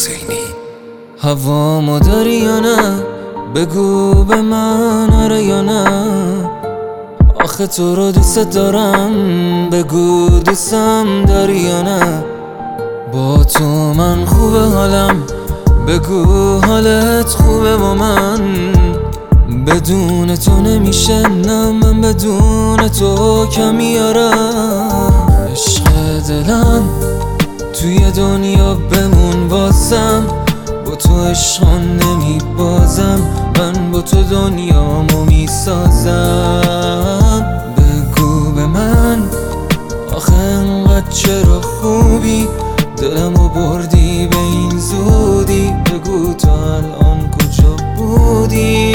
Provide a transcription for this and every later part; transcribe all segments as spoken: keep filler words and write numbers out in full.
حسینی. هوامو داری یا نه؟ بگو به من آره یا نه؟ آخه تو رو دوست دارم، بگو دوستم داری یا نه؟ با تو من خوبه حالم، بگو حالت خوبه با من. بدون تو نمیشه، نه من بدون تو کمیارم. عشق دلم توی دنیا بمون بازم، با تو عشقان نمی بازم، من با تو دنیامو میسازم. بگو به من آخه انقدر چرا خوبی، دلمو بردی به این زودی، بگو تو الان کجا بودی؟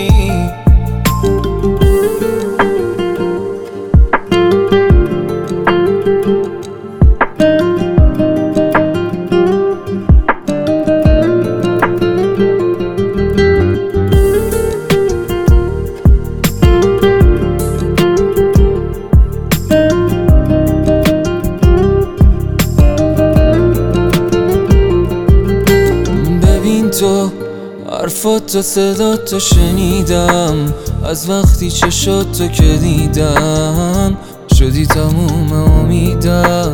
تو حرفات و صدات تو شنیدم، از وقتی چشات تو که دیدم، شدی تموم امیدم.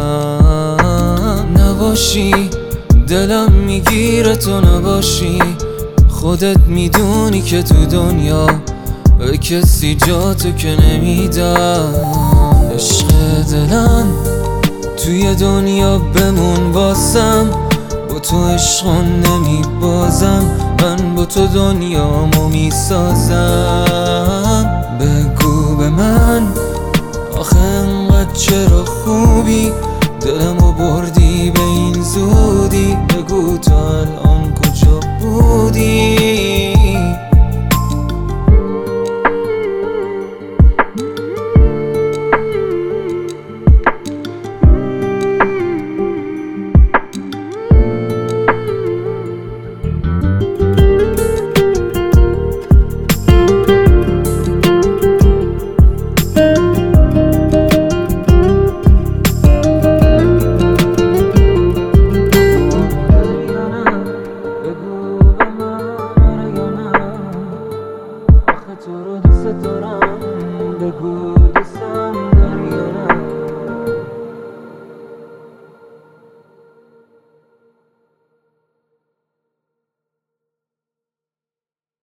نباشی دلم میگیره تو نباشی، خودت میدونی که تو دنیا به کسی جا تو که نمیدم. عشق دلم توی دنیا بمون واسم، با تو عشقان نمی بازم، من با تو دنیامو میسازم. بگو به من آخه انقدر چرا خوبی، دلمو بردی به این زودی، بگو تو الان کجا بودی؟ تو رو دوست دارم.